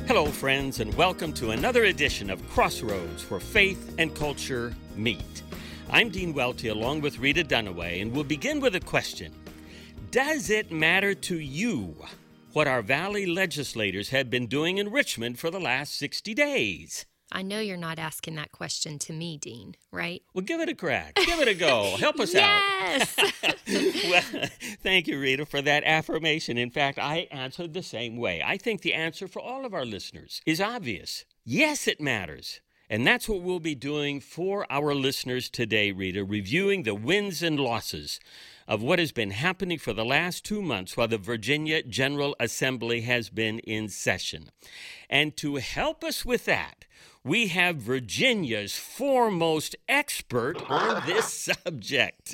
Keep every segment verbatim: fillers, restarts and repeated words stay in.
Hello, friends, and welcome to another edition of Crossroads, where faith and culture meet. I'm Dean Welty, along with Rita Dunaway, and we'll begin with a question. Does it matter to you what our Valley legislators have been doing in Richmond for the last sixty days? I know you're not asking that question to me, Dean, right? Well, give it a crack. Give it a go. Help us yes! out. Well, thank you, Rita, for that affirmation. In fact, I answered the same way. I think the answer for all of our listeners is obvious. Yes, it matters. And that's what we'll be doing for our listeners today, Rita, reviewing the wins and losses of what has been happening for the last two months while the Virginia General Assembly has been in session. And to help us with that, we have Virginia's foremost expert on this subject.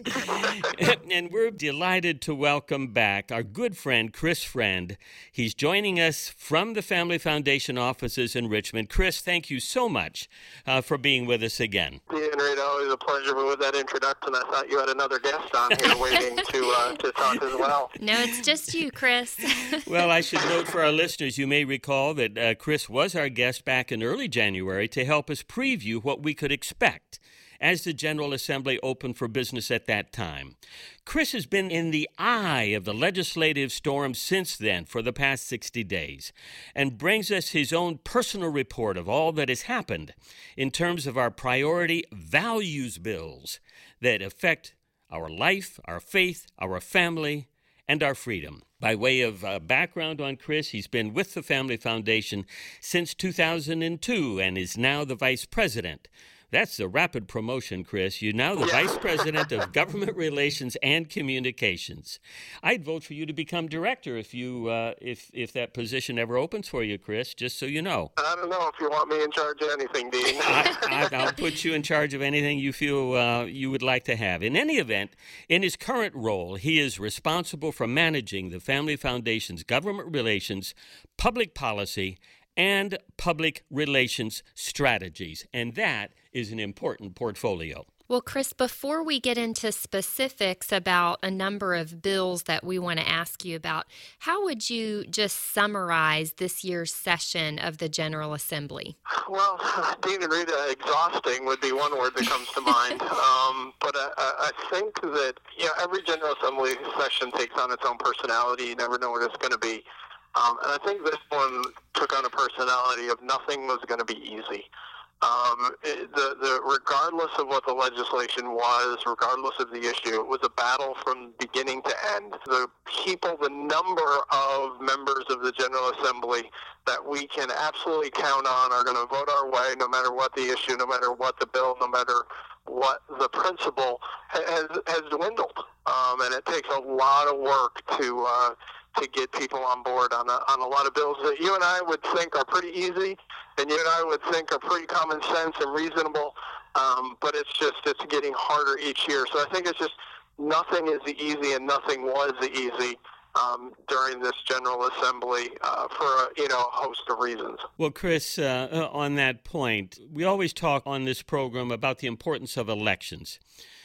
And we're delighted to welcome back our good friend, Chris Friend. He's joining us from the Family Foundation offices in Richmond. Chris, thank you so much uh, for being with us again. Dean, Rita, always a pleasure with that introduction. I thought you had another guest on here waiting to, uh, to talk as well. No, it's just you, Chris. Well, I should note for our listeners, you may recall that uh, Chris was our guest back in early January to help us preview what we could expect as the General Assembly opened for business at that time. Chris has been in the eye of the legislative storm since then for the past sixty days and brings us his own personal report of all that has happened in terms of our priority values bills that affect our life, our faith, our family, and our freedom. By way of uh, background on Chris, he's been with the Family Foundation since two thousand two and is now the vice president. That's a rapid promotion, Chris. You're now the Yeah. Vice President of Government Relations and Communications. I'd vote for you to become director if you uh, if if that position ever opens for you, Chris, just so you know. I don't know if you want me in charge of anything, Dean. I, I, I'll put you in charge of anything you feel uh, you would like to have. In any event, in his current role, he is responsible for managing the Family Foundation's government relations, public policy, and public relations strategies. And that is an important portfolio. Well, Chris, before we get into specifics about a number of bills that we want to ask you about, how would you just summarize this year's session of the General Assembly? Well, Dean and Rita, exhausting would be one word that comes to mind. Um, but I, I think that, you know, every General Assembly session takes on its own personality. You never know what it's going to be. Um, and I think this one took on a personality of nothing was going to be easy. Um, it, the, the, regardless of what the legislation was, regardless of the issue, it was a battle from beginning to end. The people, the number of members of the General Assembly that we can absolutely count on are going to vote our way no matter what the issue, no matter what the bill, no matter what the principle, has, has dwindled. Um, and it takes a lot of work to uh, to get people on board on a, on a lot of bills that you and I would think are pretty easy, and you and I would think are pretty common sense and reasonable, um, but it's just, it's getting harder each year. So I think it's just nothing is easy and nothing was easy um, during this General Assembly uh, for a, you know, a host of reasons. Well, Chris, uh, on that point, we always talk on this program about the importance of elections.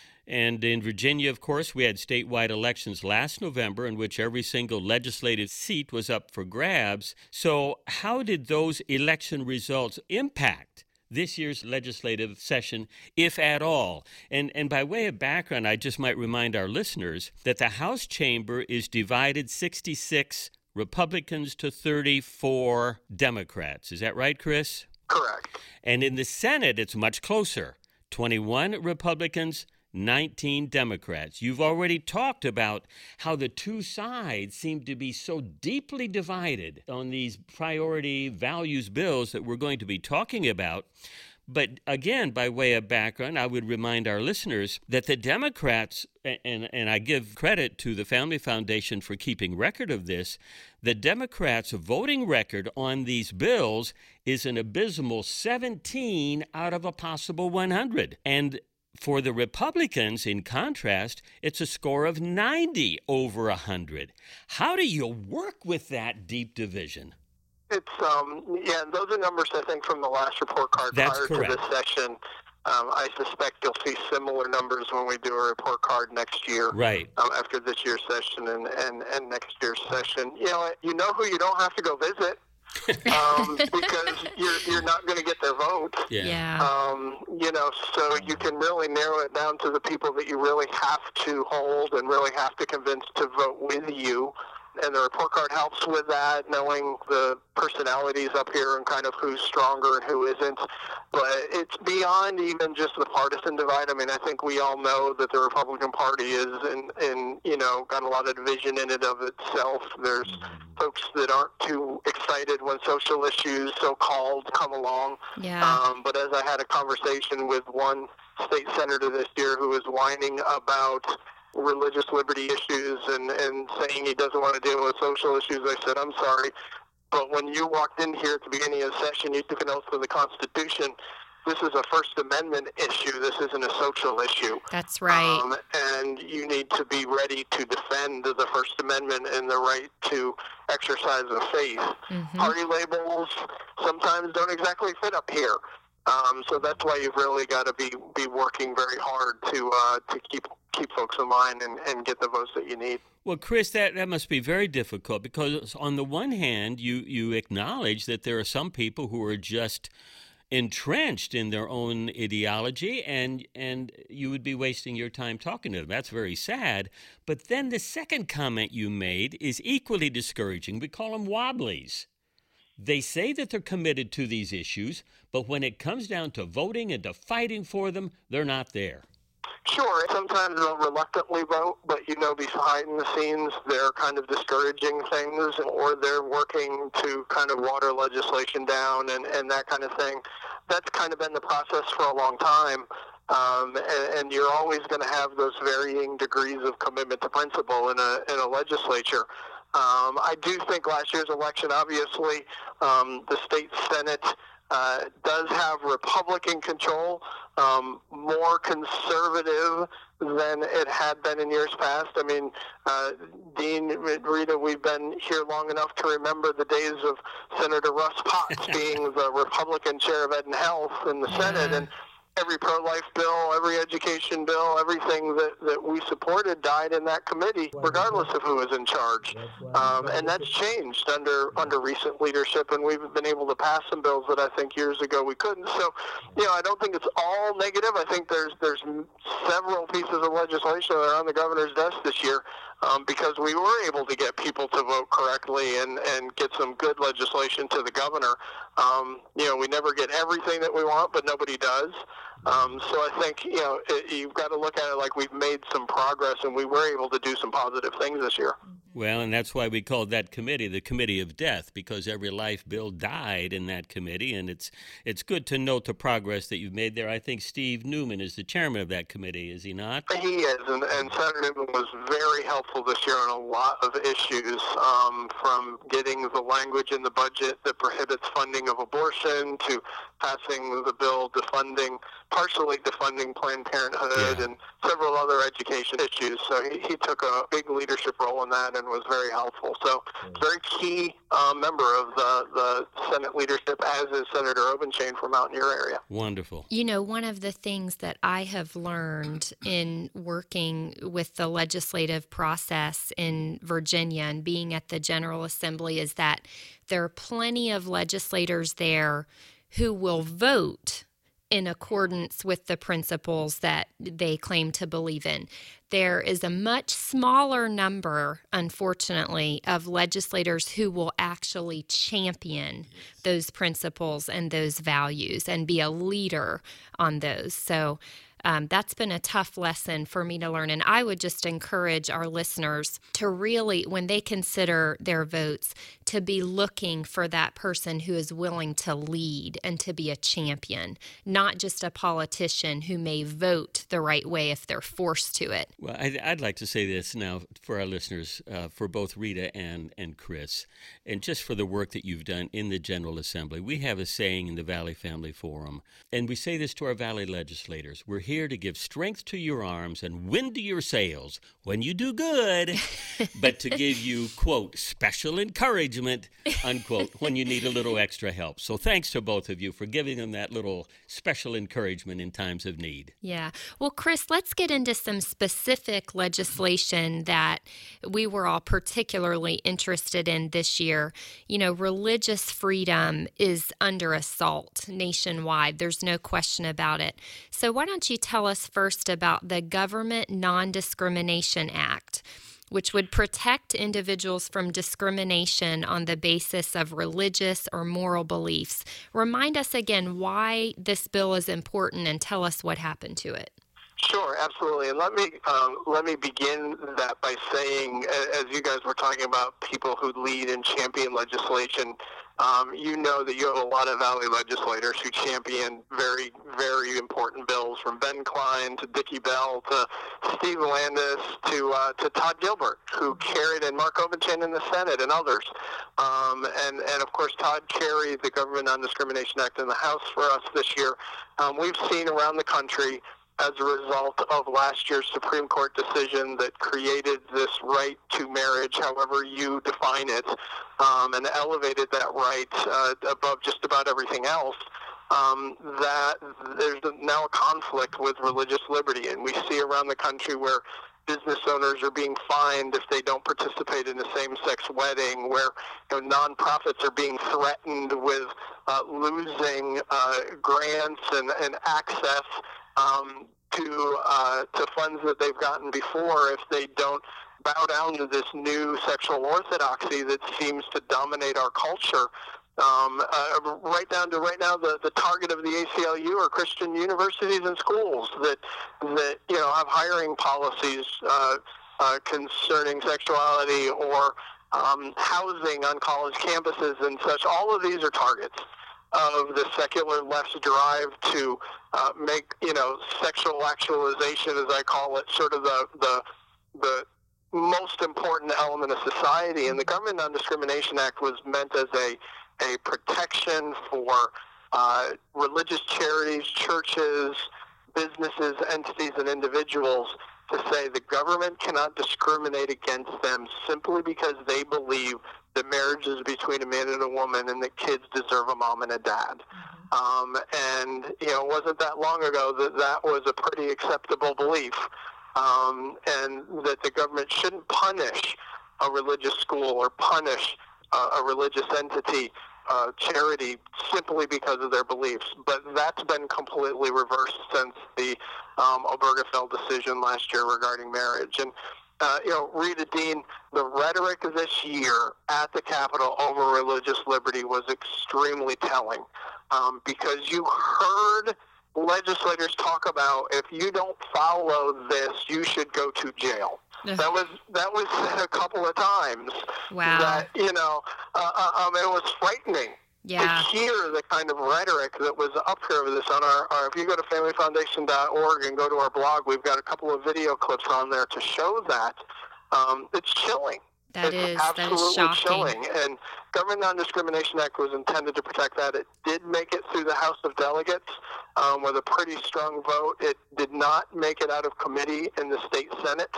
And in Virginia, of course, we had statewide elections last November in which every single legislative seat was up for grabs. So how did those election results impact this year's legislative session, if at all? And and by way of background, I just might remind our listeners that the House chamber is divided sixty-six Republicans to thirty-four Democrats. Is that right, Chris? Correct. And in the Senate, it's much closer. twenty-one Republicans, nineteen Democrats. You've already talked about how the two sides seem to be so deeply divided on these priority values bills that we're going to be talking about. But again, by way of background, I would remind our listeners that the Democrats, and, and I give credit to the Family Foundation for keeping record of this, the Democrats' voting record on these bills is an abysmal seventeen out of a possible one hundred. And for the Republicans, in contrast, it's a score of ninety over one hundred. How do you work with that deep division? It's, um, yeah, those are numbers, I think, from the last report card That's prior correct. to this session. Um, I suspect you'll see similar numbers when we do a report card next year. Right. Um, after this year's session and, and, and next year's session. You know, you know who you don't have to go visit. um, because you're you're not going to get their vote. Yeah. Yeah. Um, you know, so you can really narrow it down to the people that you really have to hold and really have to convince to vote with you. And the report card helps with that, knowing the personalities up here and kind of who's stronger and who isn't. But it's beyond even just the partisan divide. I mean, I think we all know that the Republican Party is in, in you know, got a lot of division in it of itself. There's folks that aren't too excited when social issues, so-called, come along. Yeah. Um, but as I had a conversation with one state senator this year who was whining about religious liberty issues and, and saying he doesn't want to deal with social issues, I said, I'm sorry, but when you walked in here at the beginning of the session, you took an oath to the Constitution. This is a First Amendment issue. This isn't a social issue. That's right. Um, and you need to be ready to defend the First Amendment and the right to exercise of faith. Mm-hmm. Party labels sometimes don't exactly fit up here. Um, so that's why you've really got to be, be working very hard to uh, to keep keep folks in line and, and get the votes that you need. Well, Chris, that, that must be very difficult because on the one hand, you, you acknowledge that there are some people who are just entrenched in their own ideology, and and you would be wasting your time talking to them. That's very sad. But then the second comment you made is equally discouraging. We call them wobblies. They say that they're committed to these issues, but when it comes down to voting and to fighting for them, they're not there. Sure, sometimes they'll reluctantly vote, but you know behind the scenes they're kind of discouraging things, or they're working to kind of water legislation down and, and that kind of thing. That's kind of been the process for a long time. Um, and, and you're always going to have those varying degrees of commitment to principle in a in a legislature. Um, I do think last year's election, obviously, um, the state Senate uh, does have Republican control, um, more conservative than it had been in years past. I mean, uh, Dean, Rita, we've been here long enough to remember the days of Senator Russ Potts being the Republican chair of Ed and Health in the Senate, and every pro-life bill, every education bill, everything that, that we supported died in that committee, regardless of who was in charge. Um, and that's changed under under recent leadership, and we've been able to pass some bills that I think years ago we couldn't. So, you know, I don't think it's all negative. I think there's there's several pieces of legislation that are on the governor's desk this year um, because we were able to get people to vote correctly and, and get some good legislation to the governor. Um, you know, we never get everything that we want, but nobody does. Um, so I think, you know, it, you've got to look at it like we've made some progress and we were able to do some positive things this year. Well, and that's why we called that committee the Committee of Death, because every life bill died in that committee, and it's it's good to note the progress that you've made there. I think Steve Newman is the chairman of that committee, is he not? He is, and, and Senator Newman was very helpful this year on a lot of issues, um, from getting the language in the budget that prohibits funding of abortion to passing the bill defunding, partially defunding Planned Parenthood, Yeah. and several other education issues. So he, he took a big leadership role in that and was very helpful. So very key uh, member of the, the Senate leadership, as is Senator Obenchain from out in your area. Wonderful. You know, one of the things that I have learned in working with the legislative process in Virginia and being at the General Assembly is that there are plenty of legislators there who will vote in accordance with the principles that they claim to believe in. There is a much smaller number, unfortunately, of legislators who will actually champion those principles and those values and be a leader on those. So um, that's been a tough lesson for me to learn. And I would just encourage our listeners to really, when they consider their votes, to be looking for that person who is willing to lead and to be a champion, not just a politician who may vote the right way if they're forced to it. Well, I'd, I'd like to say this now for our listeners, uh, for both Rita and, and Chris, and just for the work that you've done in the General Assembly. We have a saying in the Valley Family Forum, and we say this to our Valley legislators. We're here to give strength to your arms and wind to your sails when you do good, but to give you, quote, special encouragement, unquote, when you need a little extra help. So thanks to both of you for giving them that little special encouragement in times of need. Yeah. Well, Chris, let's get into some specific legislation that we were all particularly interested in this year. You know, religious freedom is under assault nationwide. There's no question about it. So why don't you tell us first about the Government Non-Discrimination Act, which would protect individuals from discrimination on the basis of religious or moral beliefs. Remind us again why this bill is important and tell us what happened to it. Sure, absolutely. And let me um, let me begin that by saying, as you guys were talking about people who lead and champion legislation, um, you know that you have a lot of Valley legislators who champion very, very important bills, from Ben Klein to Dickie Bell to Steve Landis to uh, to Todd Gilbert, who carried, and Mark Obenshain in the Senate and others. Um, and, and, of course, Todd carried the Government Non-Discrimination Act in the House for us this year. Um, we've seen around the country, as a result of last year's Supreme Court decision that created this right to marriage, however you define it, um, and elevated that right uh, above just about everything else, um, that there's now a conflict with religious liberty. And we see around the country where business owners are being fined if they don't participate in a same-sex wedding, where you know, nonprofits are being threatened with uh, losing uh, grants and, and access Um, to uh, to funds that they've gotten before if they don't bow down to this new sexual orthodoxy that seems to dominate our culture. Um, uh, right down to right now, the, the target of the A C L U are Christian universities and schools that that you know have hiring policies uh, uh, concerning sexuality or um, housing on college campuses and such. All of these are targets of the secular left's drive to uh, make, you know, sexual actualization, as I call it, sort of the the the most important element of society. And the Government Non-Discrimination Act was meant as a a protection for uh, religious charities, churches, businesses, entities, and individuals to say the government cannot discriminate against them simply because they believe that marriage is between a man and a woman and that kids deserve a mom and a dad. Mm-hmm. Um, and, you know, it wasn't that long ago that that was a pretty acceptable belief, um, and that the government shouldn't punish a religious school or punish uh, a religious entity, uh, charity, simply because of their beliefs. But that's been completely reversed since the um, Obergefell decision last year regarding marriage. And Uh, you know, Rita Dean, the rhetoric this year at the Capitol over religious liberty was extremely telling, um, because you heard legislators talk about, if you don't follow this, you should go to jail. That was that was said a couple of times. Wow. That, you know, uh, um, it was frightening. Yeah. To hear the kind of rhetoric that was up here with this on our, our, if you go to family foundation dot org and go to our blog, we've got a couple of video clips on there to show that. Um, it's chilling. That it's is, absolutely that is shocking. chilling. And Government Non-Discrimination Act was intended to protect that. It did make it through the House of Delegates um, with a pretty strong vote. It did not make it out of committee in the state Senate.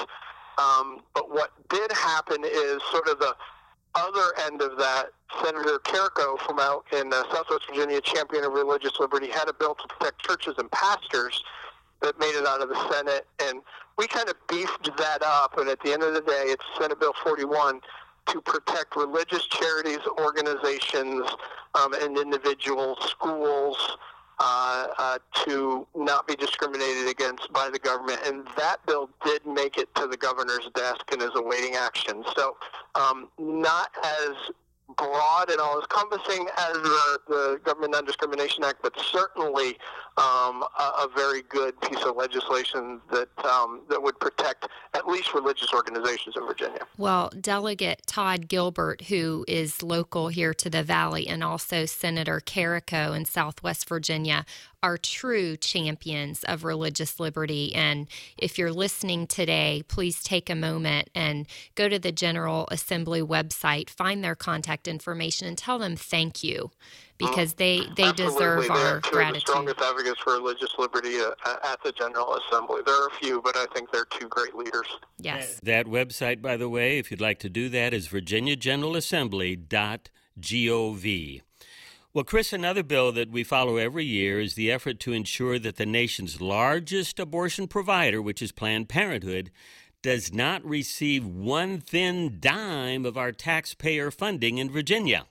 Um, but what did happen is sort of the other end of that. Senator Carrico from out in uh, Southwest Virginia, champion of religious liberty, had a bill to protect churches and pastors that made it out of the Senate, and we kind of beefed that up, and at the end of the day, it's Senate Bill forty-one to protect religious charities, organizations, um, and individuals, schools, uh, uh, to not be discriminated against by the government. And that bill did make it to the governor's desk and is awaiting action. So um, not as broad and all-encompassing as the, the Government Non-Discrimination Act, but certainly um, a, a very good piece of legislation that um, that would protect at least religious organizations in Virginia. Well, Delegate Todd Gilbert, who is local here to the Valley, and also Senator Carrico in Southwest Virginia, are true champions of religious liberty. And if you're listening today, please take a moment and go to the General Assembly website, find their contact information, and tell them thank you, because they, they Absolutely. deserve They our are two gratitude. of the strongest advocates for religious liberty uh, at the General Assembly. There are a few, but I think they're two great leaders. Yes. That website, by the way, if you'd like to do that, is virginia general assembly dot gov. Well, Chris, another bill that we follow every year is the effort to ensure that the nation's largest abortion provider, which is Planned Parenthood, does not receive one thin dime of our taxpayer funding in Virginia.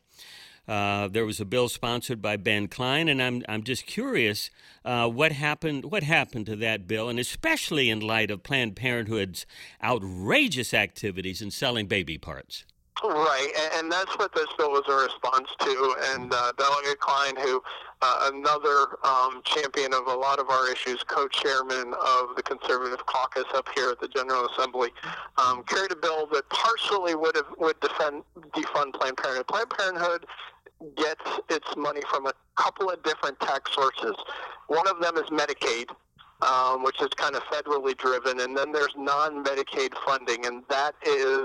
Uh, there was a bill sponsored by Ben Cline, and I'm I'm just curious uh, what happened what happened to that bill, and especially in light of Planned Parenthood's outrageous activities in selling baby parts. Right, and that's what this bill was a response to. And uh, Delegate Cline, who uh, another um, champion of a lot of our issues, co-chairman of the Conservative Caucus up here at the General Assembly, um, carried a bill that partially would have would defend defund Planned Parenthood. Planned Parenthood gets its money from a couple of different tax sources. One of them is Medicaid, Um, which is kind of federally driven, and then there's non-Medicaid funding, and that is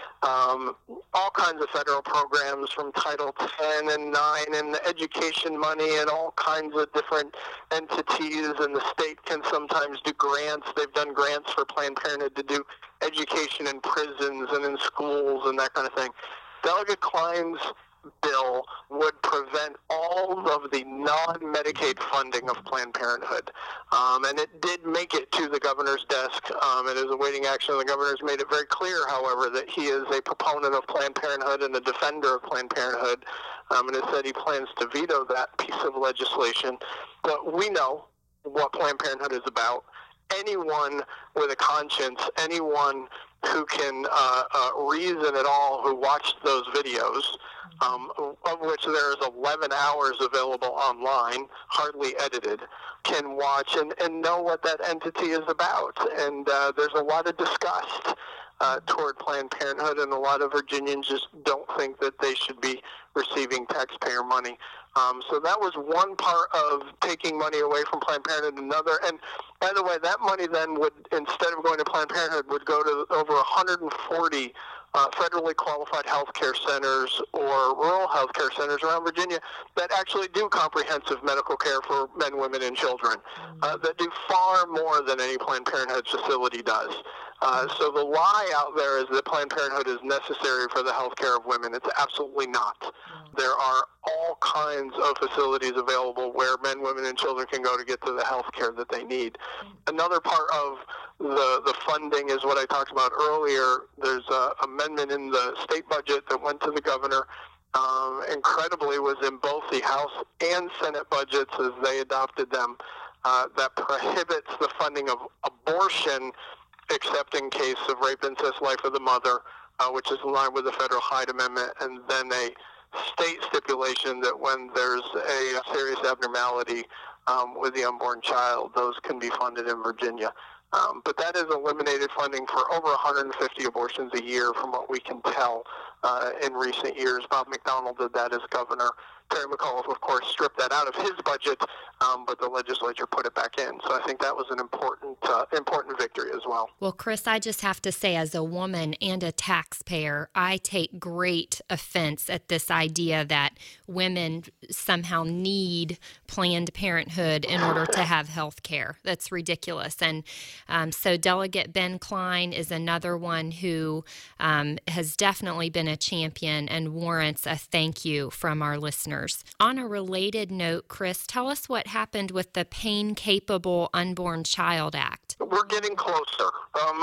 um, all kinds of federal programs from Title ten and nine, and the education money, and all kinds of different entities, and the state can sometimes do grants. They've done grants for Planned Parenthood to do education in prisons and in schools and that kind of thing. Delegate Cline's bill would prevent all of the non-Medicaid funding of Planned Parenthood. Um, and it did make it to the governor's desk. Um, it is awaiting action. The governor's made it very clear, however, that he is a proponent of Planned Parenthood and a defender of Planned Parenthood, um, and has said he plans to veto that piece of legislation. But we know what Planned Parenthood is about. Anyone with a conscience, anyone who can uh, uh, reason at all, who watched those videos, um, of which there is eleven hours available online, hardly edited, can watch and, and know what that entity is about. And uh, there's a lot of disgust uh, toward Planned Parenthood, and a lot of Virginians just don't think that they should be receiving taxpayer money. Um, so that was one part of taking money away from Planned Parenthood. Another, and by the way, that money then would, instead of going to Planned Parenthood, would go to over one hundred forty uh, federally qualified health care centers or rural health care centers around Virginia that actually do comprehensive medical care for men, women, and children, uh, that do far more than any Planned Parenthood facility does. Uh, so the lie out there is that Planned Parenthood is necessary for the health care of women. It's absolutely not. There are all kinds of facilities available where men, women, and children can go to get to the health care that they need. Another part of the, the funding is what I talked about earlier. There's an amendment in the state budget that went to the governor. Um, incredibly, was in both the House and Senate budgets as they adopted them, uh, that prohibits the funding of abortion except in case of rape, incest, life of the mother, uh, which is in line with the federal Hyde Amendment, and then a state stipulation that when there's a serious abnormality um, with the unborn child, those can be funded in Virginia. Um, but that is eliminated funding for over one hundred fifty abortions a year from what we can tell uh, in recent years. Bob McDonnell did that as governor. Terry McAuliffe, of course, stripped that out of his budget, um, but the legislature put it back in. So I think that was an important uh, important victory as well. Well, Chris, I just have to say, as a woman and a taxpayer, I take great offense at this idea that women somehow need Planned Parenthood in order to have health care. That's ridiculous. And um, so Delegate Ben Cline is another one who um, has definitely been a champion and warrants a thank you from our listeners. On a related note, Chris, tell us what happened with the Pain Capable Unborn Child Act. We're getting closer, um,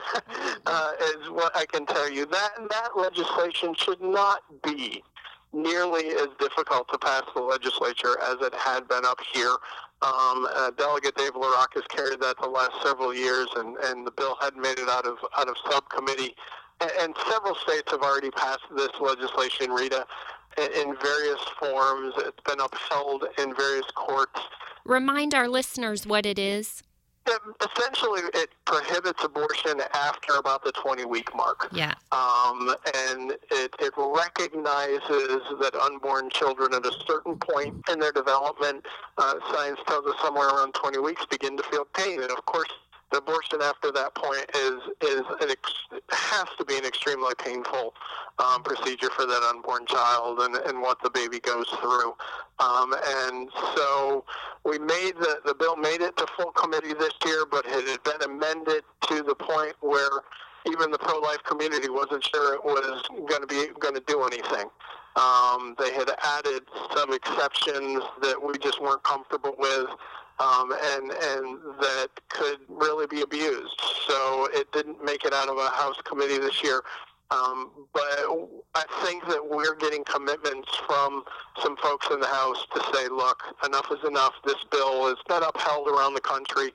uh, is what I can tell you. That, that legislation should not be nearly as difficult to pass the legislature as it had been up here. Um, uh, Delegate Dave LaRocque has carried that the last several years, and, and the bill hadn't made it out of out of subcommittee. And, and several states have already passed this legislation, Rita, in, in various forms. It's been upheld in various courts. Remind our listeners what it is. It, essentially, it prohibits abortion after about the twenty-week mark. Yeah. Um, and it, it recognizes that unborn children at a certain point in their development, uh, science tells us somewhere around twenty weeks, begin to feel pain. And, of course, the abortion after that point is is an ex- has to be an extremely painful um, procedure for that unborn child and, and what the baby goes through. Um, and so we made the, the bill made it to full committee this year, but it had been amended to the point where even the pro-life community wasn't sure it was going to be going to do anything. Um, they had added some exceptions that we just weren't comfortable with. Um, and and that could really be abused. So it didn't make it out of a House committee this year. Um, but I think that we're getting commitments from some folks in the House to say, look, enough is enough. This bill is not upheld around the country.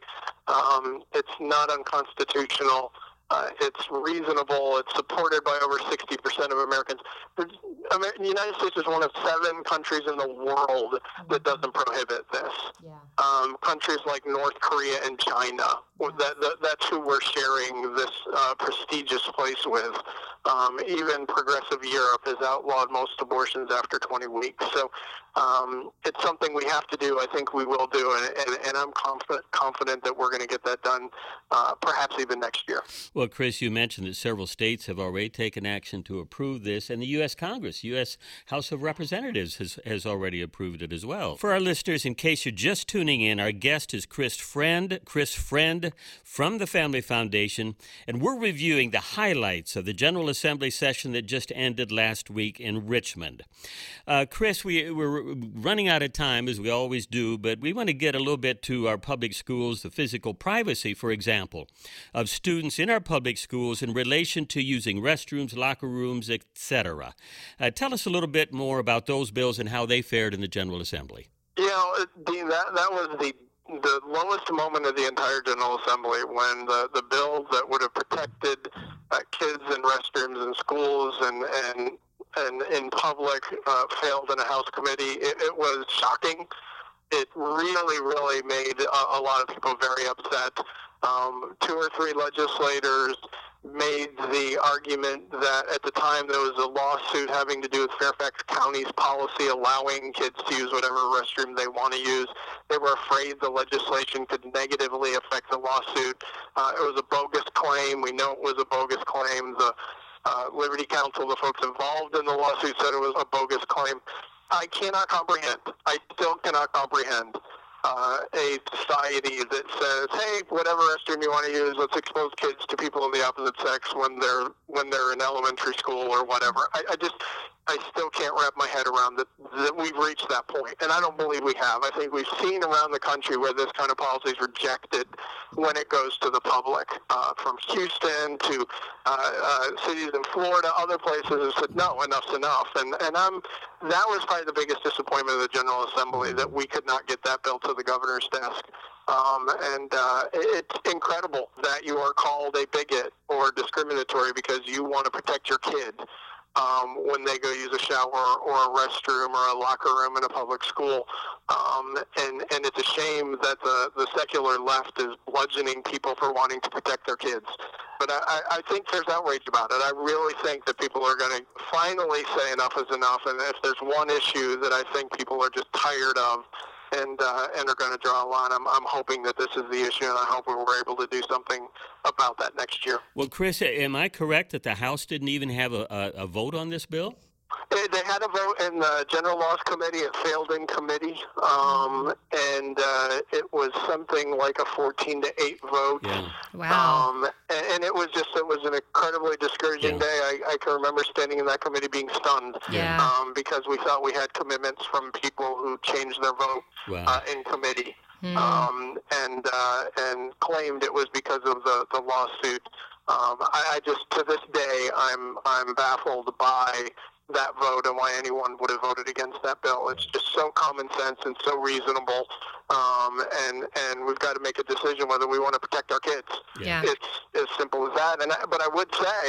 Um, it's not unconstitutional. Uh, it's reasonable. It's supported by over sixty percent of Americans. The United States is one of seven countries in the world that doesn't prohibit this. Yeah. Um, countries like North Korea and China, that, that, that's who we're sharing this uh, prestigious place with. Um, even progressive Europe has outlawed most abortions after twenty weeks. So um, it's something we have to do. I think we will do, and, and, and I'm confident, confident that we're going to get that done uh, perhaps even next year. Well, Chris, you mentioned that several states have already taken action to approve this, and the U S Congress, U S House of Representatives has, has already approved it as well. For our listeners, in case you're just tuning in, our guest is Chris Friend, Chris Friend from the Family Foundation, and we're reviewing the highlights of the General Assembly session that just ended last week in Richmond. Uh, Chris, we, we're running out of time, as we always do, but we want to get a little bit to our public schools, the physical privacy, for example, of students in our public schools in relation to using restrooms, locker rooms, et cetera. Uh, tell us a little bit more about those bills and how they fared in the General Assembly. You know, Dean, that, that was the the lowest moment of the entire General Assembly when the, the bill that would have protected uh, kids in restrooms in schools and, and, and in public uh, failed in a House committee. It, it was shocking. It really, really made a, a lot of people very upset. Um, two or three legislators made the argument that at the time there was a lawsuit having to do with Fairfax County's policy allowing kids to use whatever restroom they want to use. They were afraid the legislation could negatively affect the lawsuit. Uh, it was a bogus claim. We know it was a bogus claim. The uh, Liberty Counsel, the folks involved in the lawsuit, said it was a bogus claim. I cannot comprehend. I still cannot comprehend Uh, a society that says, hey, whatever restroom you want to use, let's expose kids to people of the opposite sex when they're when they're in elementary school or whatever. I, I just, I still can't wrap my head around that, that we've reached that point. And I don't believe we have. I think we've seen around the country where this kind of policy is rejected when it goes to the public. Uh, from Houston to uh, uh, cities in Florida, other places have said, no, enough's enough. And, and I'm, that was probably the biggest disappointment of the General Assembly, that we could not get that bill to the governor's desk. Um, and uh, it's incredible that you are called a bigot or discriminatory because you want to protect your kid um, when they go use a shower or a restroom or a locker room in a public school. Um, and, and it's a shame that the, the secular left is bludgeoning people for wanting to protect their kids. But I, I think there's outrage about it. I really think that people are going to finally say enough is enough. And if there's one issue that I think people are just tired of, and uh, and are going to draw a line, I'm, I'm hoping that this is the issue, and I hope we were able to do something about that next year. Well, Chris, am I correct that the House didn't even have a, a, a vote on this bill? They, they had a vote in the General Laws Committee. It failed in committee, um, and uh, it was something like a fourteen to eight vote. Yeah. Wow. Um, and, and it was just, it was an incredibly discouraging yeah. day. I, I can remember standing in that committee being stunned yeah. um, because we thought we had commitments from people who changed their vote wow. uh, in committee. Hmm. Um, and uh, and claimed it was because of the, the lawsuit. Um, I, I just, to this day, I'm I'm baffled by that vote and why anyone would have voted against that bill. It's just so common sense and so reasonable, um, and and we've got to make a decision whether we want to protect our kids. Yeah. It's as simple as that. And I, but I would say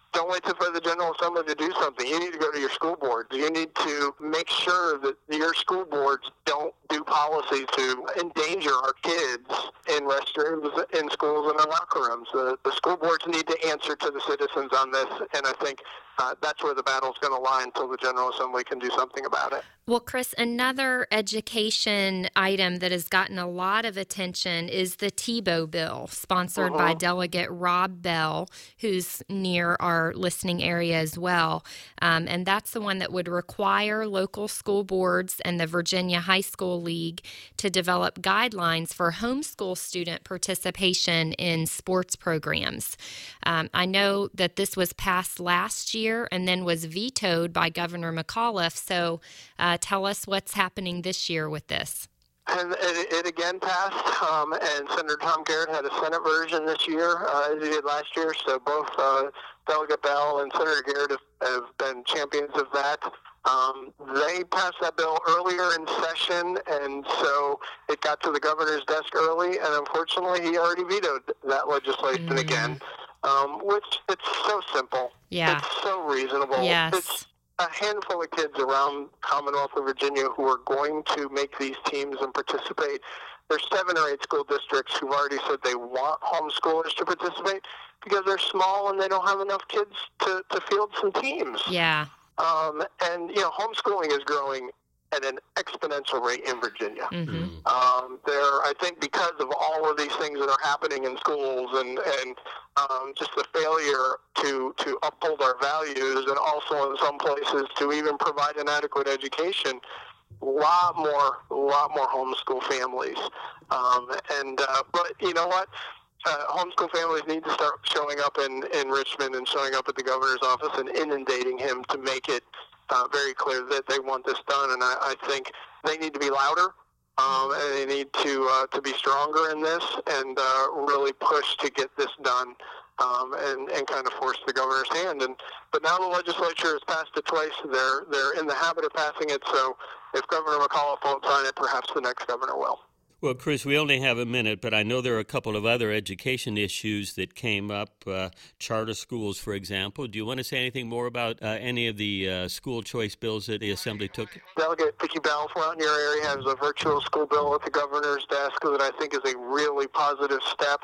Don't wait for the General Assembly to do something. You need to go to your school boards. You need to make sure that your school boards don't do policies to endanger our kids in restrooms, in schools, and in locker rooms. The, the school boards need to answer to the citizens on this, and I think uh, that's where the battle's going to lie until the General Assembly can do something about it. Well, Chris, another education item that has gotten a lot of attention is the Tebow bill, sponsored uh-huh. by Delegate Rob Bell, who's near our listening area as well. Um, and that's the one that would require local school boards and the Virginia High School League to develop guidelines for homeschool student participation in sports programs. Um, I know that this was passed last year and then was vetoed by Governor McAuliffe. So uh, tell us what's happening this year with this. And it, it again passed, um, and Senator Tom Garrett had a Senate version this year, uh, as he did last year. So both uh, Delegate Bell and Senator Garrett have, have been champions of that. Um, they passed that bill earlier in session, and so it got to the governor's desk early, and unfortunately he already vetoed that legislation mm. again, um, which it's so simple. Yeah. It's so reasonable. Yes. It's a handful of kids around Commonwealth of Virginia who are going to make these teams and participate. There's seven or eight school districts who've already said they want homeschoolers to participate because they're small and they don't have enough kids to, to field some teams. Yeah. Um, and, you know, homeschooling is growing at an exponential rate in Virginia. Mm-hmm. Um, there, I think because of all of these things that are happening in schools and, and um, just the failure to, to uphold our values, and also in some places to even provide an adequate education, a lot more, a lot more homeschool families. Um, and uh, but you know what? Uh, homeschool families need to start showing up in, in Richmond and showing up at the governor's office and inundating him to make it uh, very clear that they want this done. And I, I think they need to be louder, um, and they need to uh, to be stronger in this and uh, really push to get this done, um, and, and kind of force the governor's hand. And but now the legislature has passed it twice. They're they're in the habit of passing it. So if Governor McAuliffe won't sign it, perhaps the next governor will. Well, Chris, we only have a minute, but I know there are a couple of other education issues that came up, uh, charter schools, for example. Do you want to say anything more about uh, any of the uh, school choice bills that the Assembly took? Delegate Vicki Balfour out in your area has a virtual school bill at the governor's desk that I think is a really positive step.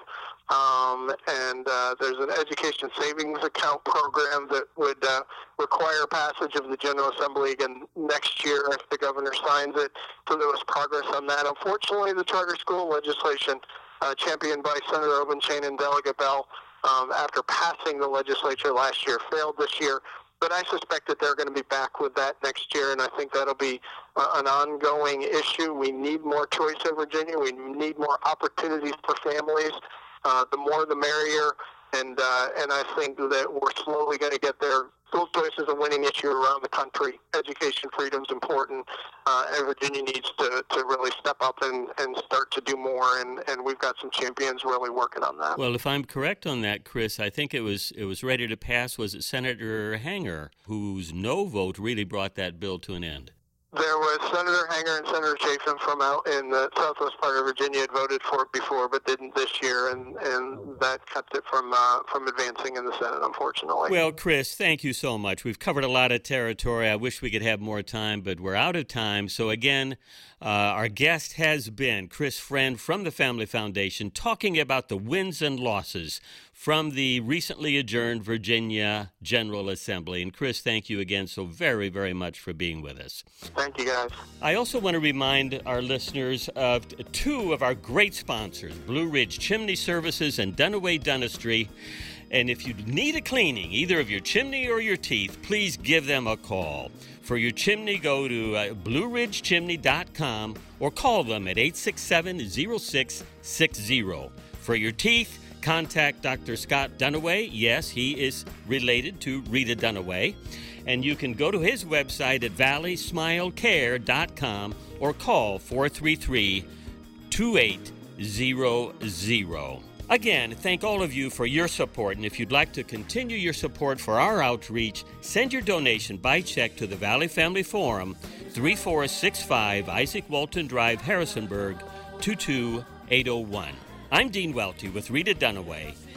Um, and uh, there's an education savings account program that would uh, require passage of the General Assembly again next year if the governor signs it. So there was progress on that. Unfortunately, the charter school legislation, uh, championed by Senator Obenshain and Delegate Bell, um, after passing the legislature last year, failed this year. But I suspect that they're going to be back with that next year, and I think that'll be uh, an ongoing issue. We need more choice in Virginia. We need more opportunities for families. Uh, the more the merrier, and uh, and I think that we're slowly going to get there. School choice is a winning issue around the country. Education freedom is important, uh, and Virginia needs to, to really step up and, and start to do more, and, and we've got some champions really working on that. Well, if I'm correct on that, Chris, I think it was it was ready to pass. Was it Senator Hanger, whose no vote really brought that bill to an end? There was Senator Hanger and Senator Chafin from out in the southwest part of Virginia had voted for it before, but didn't this year, and, and that kept it from uh, from advancing in the Senate, unfortunately. Well, Chris, thank you so much. We've covered a lot of territory. I wish we could have more time, but we're out of time. So again, uh, our guest has been Chris Friend from the Family Foundation, talking about the wins and losses from the recently adjourned Virginia General Assembly. And Chris, thank you again so very, very much for being with us. Thank you, guys. I also want to remind our listeners of two of our great sponsors, Blue Ridge Chimney Services and Dunaway Dentistry. And if you need a cleaning, either of your chimney or your teeth, please give them a call. For your chimney, go to uh, blue ridge chimney dot com or call them at eight six seven, zero six six zero. For your teeth, contact Doctor Scott Dunaway. Yes, he is related to Rita Dunaway. And you can go to his website at valley smile care dot com or call four three three, two eight zero zero. Again, thank all of you for your support, and if you'd like to continue your support for our outreach, send your donation by check to the Valley Family Forum, three four six five Isaac Walton Drive, Harrisonburg, two two eight oh one. I'm Dean Welty with Rita Dunaway,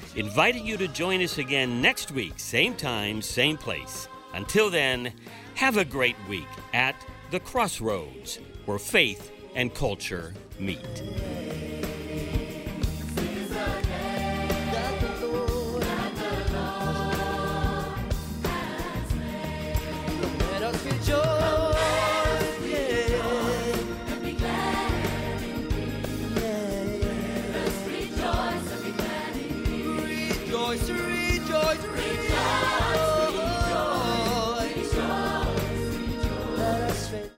inviting you to join us again next week, same time, same place. Until then, have a great week at The Crossroads, where faith and culture meet. Rejoice, rejoice, rejoice.